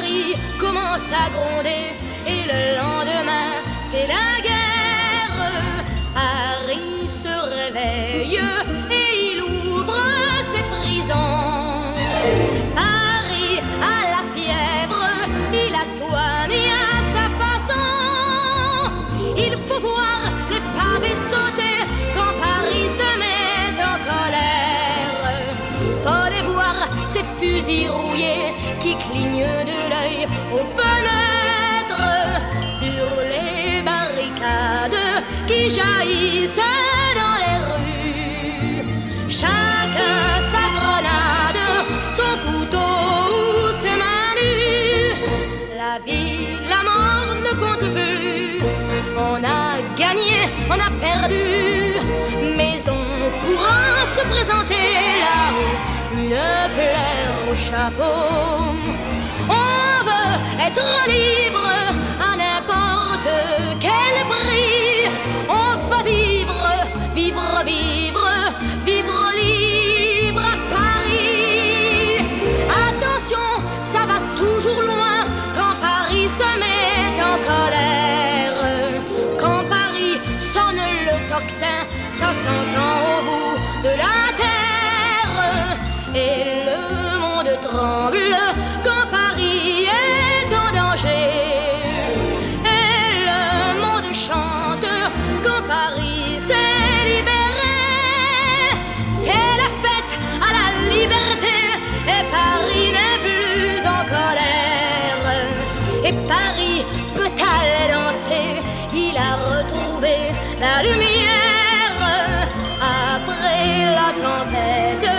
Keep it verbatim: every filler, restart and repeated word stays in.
Paris commence à gronder et le lendemain c'est la guerre. Paris se réveille et il ouvre ses prisons. Paris a la fièvre, il la soigne à sa façon. Il faut voir les pavés sauter quand Paris se met en colère. Fallait voir ces fusils rouillés qui clignent de l'œil aux fenêtres, sur les barricades qui jaillissent dans les rues. Chacun sa grenade, son couteau ou ses mains nues. La vie, la mort ne compte plus. On a gagné, on a perdu, mais on pourra se présenter là-haut, une fleur au chapeau. On veut être libre à n'importe quel prix. On va vivre, vivre, vivre, vivre libre à Paris. Attention, ça va toujours loin quand Paris se met en colère. Quand Paris sonne le tocsin, ça s'entend au bout de la terre. Et le monde tremble quand Paris est en danger. Et le monde chante quand Paris s'est libéré. C'est la fête à la liberté et Paris n'est plus en colère. Et Paris peut aller danser, il a retrouvé la lumière. Après la tempête